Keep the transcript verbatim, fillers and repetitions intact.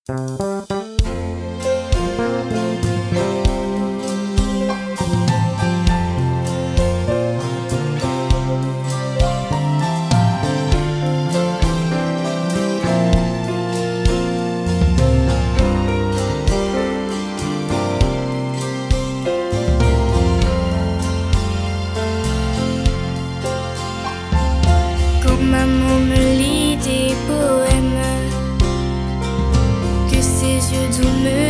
Quand maman me lit des poèmes, que ses yeux doux me